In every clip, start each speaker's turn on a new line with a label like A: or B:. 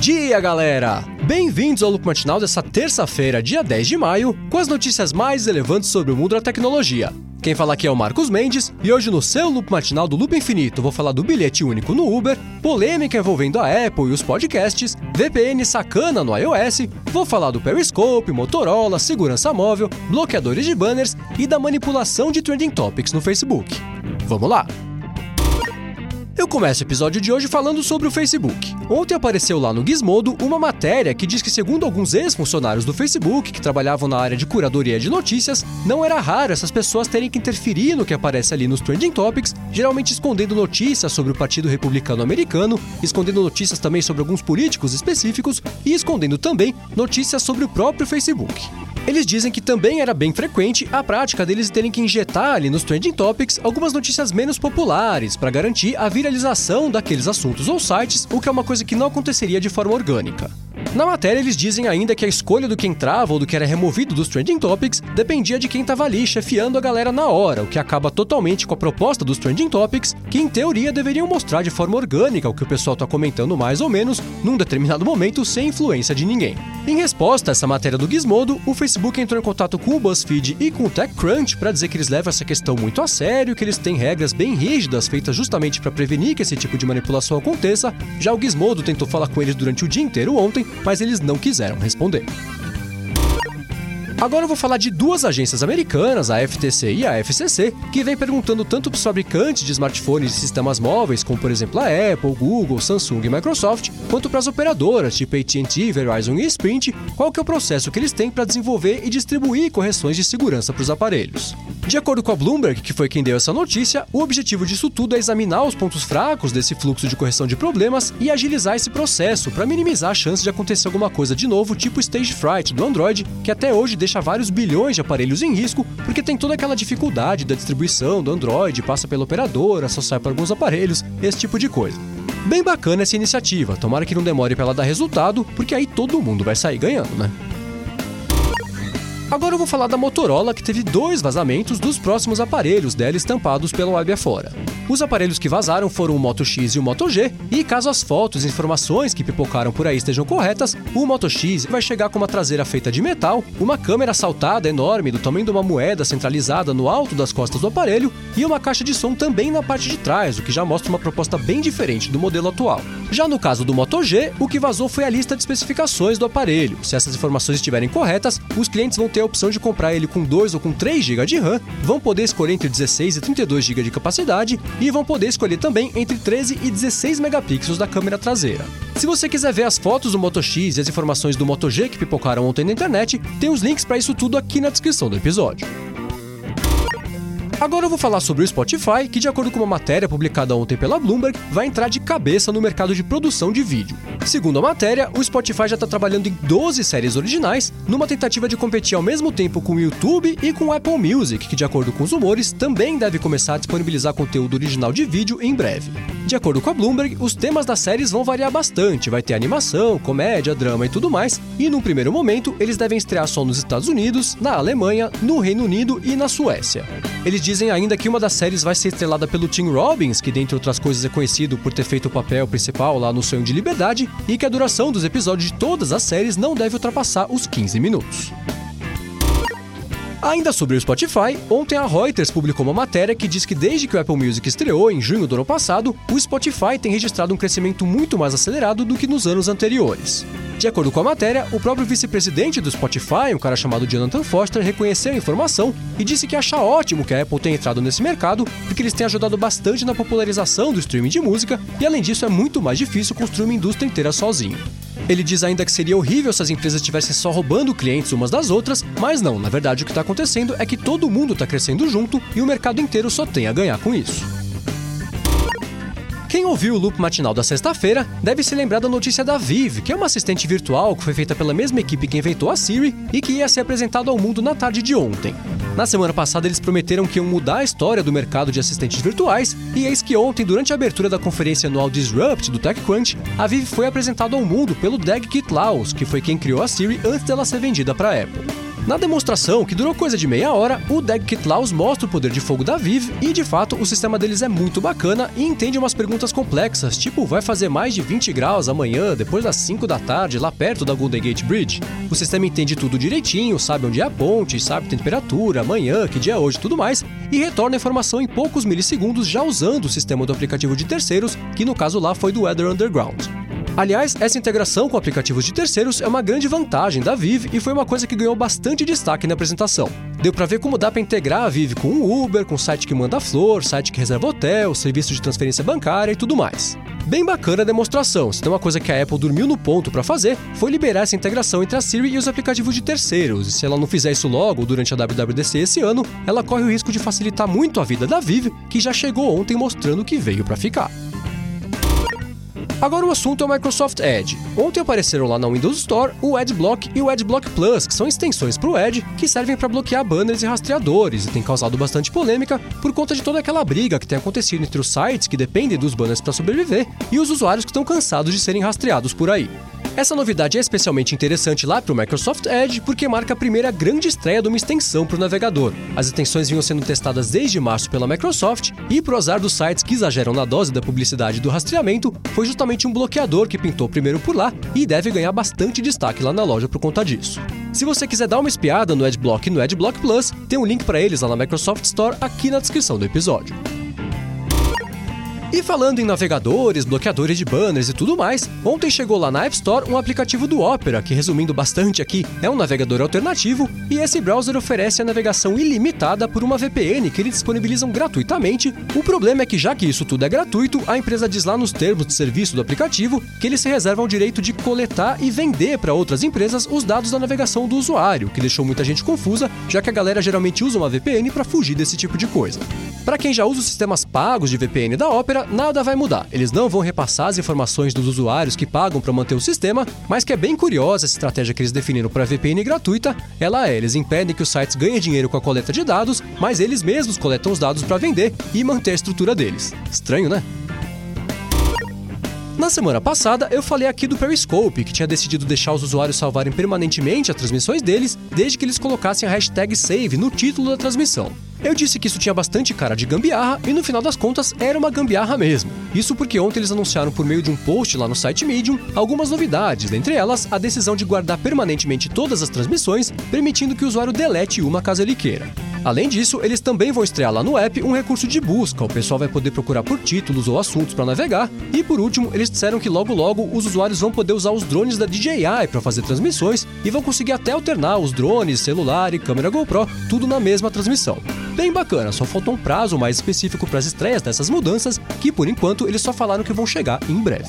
A: dia, galera! Bem-vindos ao Loop Matinal dessa terça-feira, dia 10 de maio, com as notícias mais relevantes sobre o mundo da tecnologia. Quem fala aqui é o Marcos Mendes, e hoje no seu Loop Matinal do Loop Infinito vou falar do bilhete único no Uber, polêmica envolvendo a Apple e os podcasts, VPN sacana no iOS, vou falar do Periscope, Motorola, segurança móvel, bloqueadores de banners e da manipulação de Trending Topics no Facebook. Vamos lá! Eu começo o episódio de hoje falando sobre o Facebook. Ontem apareceu lá no Gizmodo uma matéria que diz que, segundo alguns ex-funcionários do Facebook que trabalhavam na área de curadoria de notícias, não era raro essas pessoas terem que interferir no que aparece ali nos Trending Topics, geralmente escondendo notícias sobre o Partido Republicano Americano, escondendo notícias também sobre alguns políticos específicos e escondendo também notícias sobre o próprio Facebook. Eles dizem que também era bem frequente a prática deles terem que injetar ali nos Trending Topics algumas notícias menos populares para garantir a viralização daqueles assuntos ou sites, o que é uma coisa que não aconteceria de forma orgânica. Na matéria, eles dizem ainda que a escolha do que entrava ou do que era removido dos Trending Topics dependia de quem estava ali chefiando a galera na hora, o que acaba totalmente com a proposta dos Trending Topics, que em teoria deveriam mostrar de forma orgânica o que o pessoal está comentando mais ou menos num determinado momento sem influência de ninguém. Em resposta a essa matéria do Gizmodo, o Facebook entrou em contato com o BuzzFeed e com o TechCrunch para dizer que eles levam essa questão muito a sério, que eles têm regras bem rígidas feitas justamente para prevenir que esse tipo de manipulação aconteça. Já o Gizmodo tentou falar com eles durante o dia inteiro ontem, mas eles não quiseram responder. Agora eu vou falar de duas agências americanas, a FTC e a FCC, que vem perguntando tanto para os fabricantes de smartphones e sistemas móveis, como por exemplo a Apple, Google, Samsung e Microsoft, quanto para as operadoras, tipo AT&T, Verizon e Sprint, qual que é o processo que eles têm para desenvolver e distribuir correções de segurança para os aparelhos. De acordo com a Bloomberg, que foi quem deu essa notícia, o objetivo disso tudo é examinar os pontos fracos desse fluxo de correção de problemas e agilizar esse processo para minimizar a chance de acontecer alguma coisa de novo, tipo o Stage Fright do Android, que até hoje deixa vários bilhões de aparelhos em risco, porque tem toda aquela dificuldade da distribuição do Android, passa pela operadora, só sai para alguns aparelhos, esse tipo de coisa. Bem bacana essa iniciativa, tomara que não demore para ela dar resultado, porque aí todo mundo vai sair ganhando, né? Agora eu vou falar da Motorola, que teve 2 vazamentos dos próximos aparelhos dela estampados pela web afora. Os aparelhos que vazaram foram o Moto X e o Moto G, e caso as fotos e informações que pipocaram por aí estejam corretas, o Moto X vai chegar com uma traseira feita de metal, uma câmera saltada enorme do tamanho de uma moeda centralizada no alto das costas do aparelho e uma caixa de som também na parte de trás, o que já mostra uma proposta bem diferente do modelo atual. Já no caso do Moto G, o que vazou foi a lista de especificações do aparelho. Se essas informações estiverem corretas, os clientes vão ter a opção de comprar ele com 2 ou com 3 GB de RAM, vão poder escolher entre 16 e 32 GB de capacidade e vão poder escolher também entre 13 e 16 megapixels da câmera traseira. Se você quiser ver as fotos do Moto X e as informações do Moto G que pipocaram ontem na internet, tem os links para isso tudo aqui na descrição do episódio. Agora eu vou falar sobre o Spotify, que de acordo com uma matéria publicada ontem pela Bloomberg, vai entrar de cabeça no mercado de produção de vídeo. Segundo a matéria, o Spotify já está trabalhando em 12 séries originais, numa tentativa de competir ao mesmo tempo com o YouTube e com o Apple Music, que de acordo com os rumores, também deve começar a disponibilizar conteúdo original de vídeo em breve. De acordo com a Bloomberg, os temas das séries vão variar bastante, vai ter animação, comédia, drama e tudo mais, e num primeiro momento eles devem estrear só nos Estados Unidos, na Alemanha, no Reino Unido e na Suécia. Eles dizem ainda que uma das séries vai ser estrelada pelo Tim Robbins, que dentre outras coisas é conhecido por ter feito o papel principal lá no Sonho de Liberdade, e que a duração dos episódios de todas as séries não deve ultrapassar os 15 minutos. Ainda sobre o Spotify, ontem a Reuters publicou uma matéria que diz que desde que o Apple Music estreou em junho do ano passado, o Spotify tem registrado um crescimento muito mais acelerado do que nos anos anteriores. De acordo com a matéria, o próprio vice-presidente do Spotify, um cara chamado Jonathan Foster, reconheceu a informação e disse que acha ótimo que a Apple tenha entrado nesse mercado, porque eles têm ajudado bastante na popularização do streaming de música e, além disso, é muito mais difícil construir uma indústria inteira sozinho. Ele diz ainda que seria horrível se as empresas estivessem só roubando clientes umas das outras, mas não, na verdade o que está acontecendo é que todo mundo está crescendo junto e o mercado inteiro só tem a ganhar com isso. Quem ouviu o Loop Matinal da sexta-feira deve se lembrar da notícia da Viv, que é uma assistente virtual que foi feita pela mesma equipe que inventou a Siri e que ia ser apresentado ao mundo na tarde de ontem. Na semana passada eles prometeram que iam mudar a história do mercado de assistentes virtuais, e eis que ontem, durante a abertura da conferência anual Disrupt do TechCrunch, a Viv foi apresentada ao mundo pelo Dag Kitlaus, que foi quem criou a Siri antes dela ser vendida para a Apple. Na demonstração, que durou coisa de meia hora, o Dag Kitlaus mostra o poder de fogo da Vive e, de fato, o sistema deles é muito bacana e entende umas perguntas complexas, tipo, vai fazer mais de 20 graus amanhã, depois das 5 da tarde, lá perto da Golden Gate Bridge? O sistema entende tudo direitinho, sabe onde é a ponte, sabe a temperatura, amanhã, que dia é hoje e tudo mais, e retorna a informação em poucos milissegundos já usando o sistema do aplicativo de terceiros, que no caso lá foi do Weather Underground. Aliás, essa integração com aplicativos de terceiros é uma grande vantagem da Vive e foi uma coisa que ganhou bastante destaque na apresentação. Deu pra ver como dá pra integrar a Vive com o Uber, com site que manda flor, site que reserva hotel, serviço de transferência bancária e tudo mais. Bem bacana a demonstração, se tem uma coisa que a Apple dormiu no ponto pra fazer, foi liberar essa integração entre a Siri e os aplicativos de terceiros, e se ela não fizer isso logo durante a WWDC esse ano, ela corre o risco de facilitar muito a vida da Vive, que já chegou ontem mostrando que veio pra ficar. Agora o assunto é o Microsoft Edge. Ontem apareceram lá na Windows Store o Adblock e o Adblock Plus, que são extensões para o Edge que servem para bloquear banners e rastreadores e tem causado bastante polêmica por conta de toda aquela briga que tem acontecido entre os sites que dependem dos banners para sobreviver e os usuários que estão cansados de serem rastreados por aí. Essa novidade é especialmente interessante lá para o Microsoft Edge porque marca a primeira grande estreia de uma extensão para o navegador. As extensões vinham sendo testadas desde março pela Microsoft e, pro azar dos sites que exageram na dose da publicidade do rastreamento, foi justamente um bloqueador que pintou primeiro por lá e deve ganhar bastante destaque lá na loja por conta disso. Se você quiser dar uma espiada no Adblock e no Adblock Plus, tem um link para eles lá na Microsoft Store aqui na descrição do episódio. E falando em navegadores, bloqueadores de banners e tudo mais, ontem chegou lá na App Store um aplicativo do Opera, que resumindo bastante aqui, é um navegador alternativo, e esse browser oferece a navegação ilimitada por uma VPN que eles disponibilizam gratuitamente. O problema é que já que isso tudo é gratuito, a empresa diz lá nos termos de serviço do aplicativo que eles se reservam o direito de coletar e vender para outras empresas os dados da navegação do usuário, que deixou muita gente confusa, já que a galera geralmente usa uma VPN para fugir desse tipo de coisa. Para quem já usa os sistemas pagos de VPN da Opera, nada vai mudar. Eles não vão repassar as informações dos usuários que pagam para manter o sistema, mas que é bem curiosa essa estratégia que eles definiram para a VPN gratuita. Eles impedem que os sites ganhem dinheiro com a coleta de dados, mas eles mesmos coletam os dados para vender e manter a estrutura deles. Estranho, né? Na semana passada, eu falei aqui do Periscope, que tinha decidido deixar os usuários salvarem permanentemente as transmissões deles, desde que eles colocassem a hashtag save no título da transmissão. Eu disse que isso tinha bastante cara de gambiarra e no final das contas era uma gambiarra mesmo. Isso porque ontem eles anunciaram por meio de um post lá no site Medium algumas novidades, dentre elas a decisão de guardar permanentemente todas as transmissões, permitindo que o usuário delete uma caso ele queira. Além disso, eles também vão estrear lá no app um recurso de busca, o pessoal vai poder procurar por títulos ou assuntos para navegar, e por último, eles disseram que logo os usuários vão poder usar os drones da DJI para fazer transmissões e vão conseguir até alternar os drones, celular e câmera GoPro, tudo na mesma transmissão. Bem bacana, só falta um prazo mais específico para as estreias dessas mudanças, que por enquanto eles só falaram que vão chegar em breve.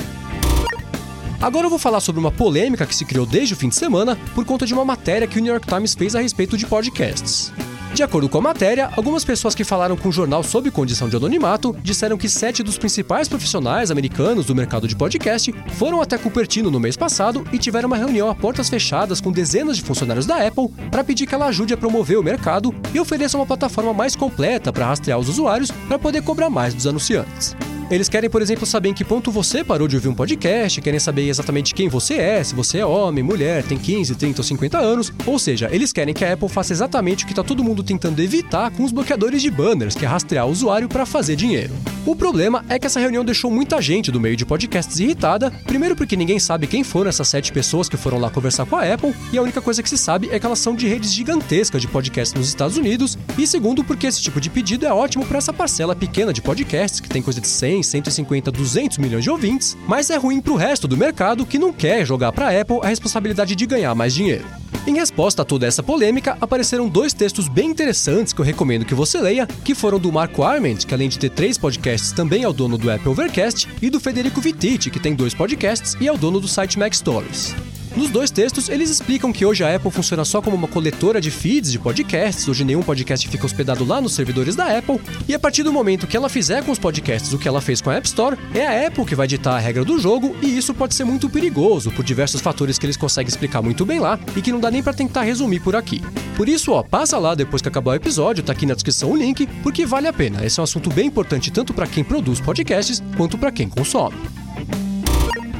A: Agora eu vou falar sobre uma polêmica que se criou desde o fim de semana por conta de uma matéria que o New York Times fez a respeito de podcasts. De acordo com a matéria, algumas pessoas que falaram com o jornal sob condição de anonimato disseram que 7 dos principais profissionais americanos do mercado de podcast foram até Cupertino no mês passado e tiveram uma reunião a portas fechadas com dezenas de funcionários da Apple para pedir que ela ajude a promover o mercado e ofereça uma plataforma mais completa para rastrear os usuários para poder cobrar mais dos anunciantes. Eles querem, por exemplo, saber em que ponto você parou de ouvir um podcast, querem saber exatamente quem você é, se você é homem, mulher, tem 15, 30 ou 50 anos, ou seja, eles querem que a Apple faça exatamente o que está todo mundo tentando evitar com os bloqueadores de banners, que é rastrear o usuário para fazer dinheiro. O problema é que essa reunião deixou muita gente do meio de podcasts irritada, primeiro porque ninguém sabe quem foram essas 7 pessoas que foram lá conversar com a Apple, e a única coisa que se sabe é que elas são de redes gigantescas de podcasts nos Estados Unidos, e segundo porque esse tipo de pedido é ótimo para essa parcela pequena de podcasts, que tem coisa de 100, 150, 200 milhões de ouvintes, mas é ruim pro resto do mercado que não quer jogar para a Apple a responsabilidade de ganhar mais dinheiro. Em resposta a toda essa polêmica, apareceram 2 textos bem interessantes que eu recomendo que você leia, que foram do Marco Arment, que além de ter 3 podcasts também é o dono do Apple Overcast, e do Federico Vittiti, que tem 2 podcasts e é o dono do site Mac Stories. Nos 2 textos, eles explicam que hoje a Apple funciona só como uma coletora de feeds de podcasts, hoje nenhum podcast fica hospedado lá nos servidores da Apple, e a partir do momento que ela fizer com os podcasts o que ela fez com a App Store, é a Apple que vai ditar a regra do jogo, e isso pode ser muito perigoso, por diversos fatores que eles conseguem explicar muito bem lá, e que não dá nem pra tentar resumir por aqui. Por isso, passa lá depois que acabar o episódio, tá aqui na descrição o link, porque vale a pena, esse é um assunto bem importante tanto pra quem produz podcasts, quanto pra quem consome.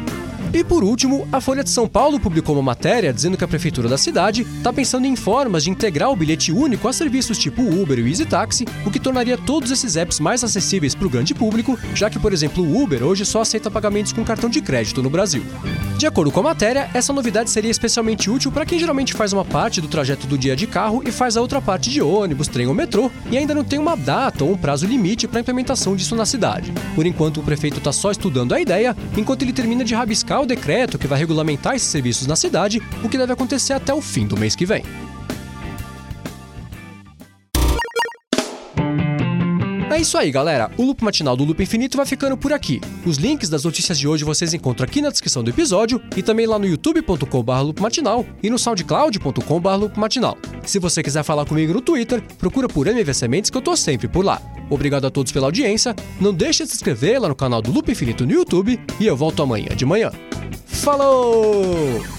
A: E por último, a Folha de São Paulo publicou uma matéria dizendo que a prefeitura da cidade está pensando em formas de integrar o bilhete único a serviços tipo Uber e o Easy Taxi, o que tornaria todos esses apps mais acessíveis para o grande público, já que, por exemplo, o Uber hoje só aceita pagamentos com cartão de crédito no Brasil. De acordo com a matéria, essa novidade seria especialmente útil para quem geralmente faz uma parte do trajeto do dia de carro e faz a outra parte de ônibus, trem ou metrô, e ainda não tem uma data ou um prazo limite para a implementação disso na cidade. Por enquanto, o prefeito está só estudando a ideia, enquanto ele termina de rabiscar o decreto que vai regulamentar esses serviços na cidade, o que deve acontecer até o fim do mês que vem. É isso aí, galera. O Loop Matinal do Loop Infinito vai ficando por aqui. Os links das notícias de hoje vocês encontram aqui na descrição do episódio e também lá no youtube.com/loopmatinal e no soundcloud.com/loopmatinal. Se você quiser falar comigo no Twitter, procura por MV Sementes que eu tô sempre por lá. Obrigado a todos pela audiência, não deixe de se inscrever lá no canal do Loop Infinito no YouTube e eu volto amanhã de manhã. Falou!